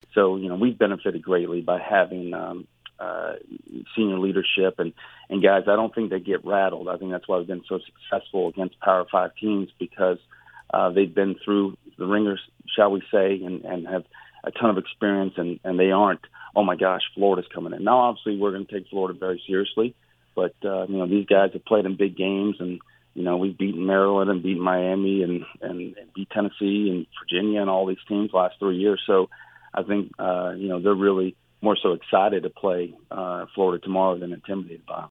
So, we've benefited greatly by having senior leadership and guys. I don't think they get rattled. I think that's why we've been so successful against Power 5 teams, because they've been through the ringers, shall we say, and have a ton of experience, and they aren't, oh my gosh, Florida's coming in. Now, obviously, we're going to take Florida very seriously, but, these guys have played in big games, and, we've beaten Maryland and beaten Miami and beat Tennessee and Virginia and all these teams the last 3 years. So I think, they're really more so excited to play Florida tomorrow than intimidated by them.